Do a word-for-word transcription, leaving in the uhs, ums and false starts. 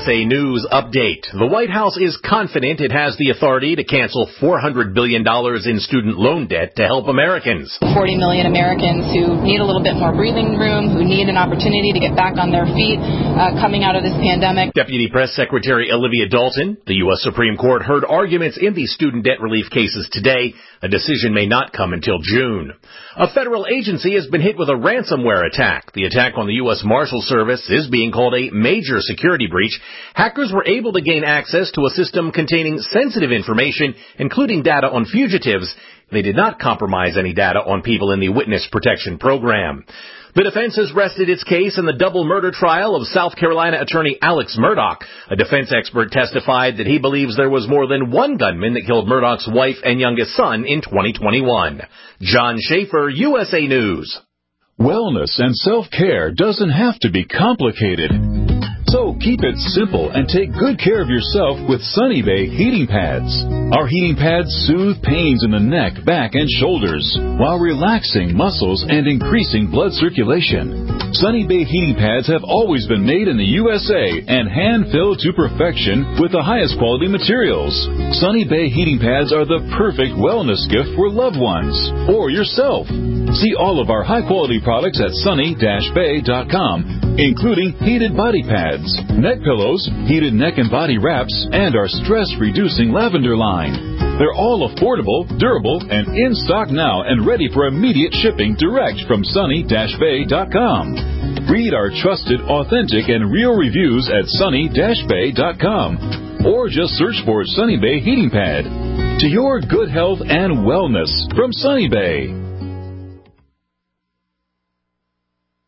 A News update. The White House is confident it has the authority to cancel four hundred billion dollars in student loan debt to help Americans. forty million Americans who need a little bit more breathing room, who need an opportunity to get back on their feet uh, coming out of this pandemic. Deputy Press Secretary Olivia Dalton, the U S Supreme Court heard arguments in these student debt relief cases today. A decision may not come until June. A federal agency has been hit with a ransomware attack. The attack on the U S Marshal Service is being called a major security breach. Hackers were able to gain access to a system containing sensitive information, including data on fugitives. They did not compromise any data on people in the Witness Protection Program. The defense has rested its case in the double murder trial of South Carolina attorney Alex Murdaugh. A defense expert testified that he believes there was more than one gunman that killed Murdaugh's wife and youngest son in twenty twenty-one. John Schaefer, U S A News. Wellness and self-care doesn't have to be complicated. So keep it simple and take good care of yourself with Sunny Bay heating pads. Our heating pads soothe pains in the neck, back, and shoulders while relaxing muscles and increasing blood circulation. Sunny Bay heating pads have always been made in the U S A and hand-filled to perfection with the highest quality materials. Sunny Bay heating pads are the perfect wellness gift for loved ones or yourself. See all of our high-quality products at sunny dash bay dot com, including heated body pads, neck pillows, heated neck and body wraps, and our stress-reducing lavender line. They're all affordable, durable, and in stock now and ready for immediate shipping direct from sunny dash bay dot com. Read our trusted, authentic, and real reviews at sunny dash bay dot com or just search for Sunny Bay Heating Pad. To your good health and wellness from Sunny Bay.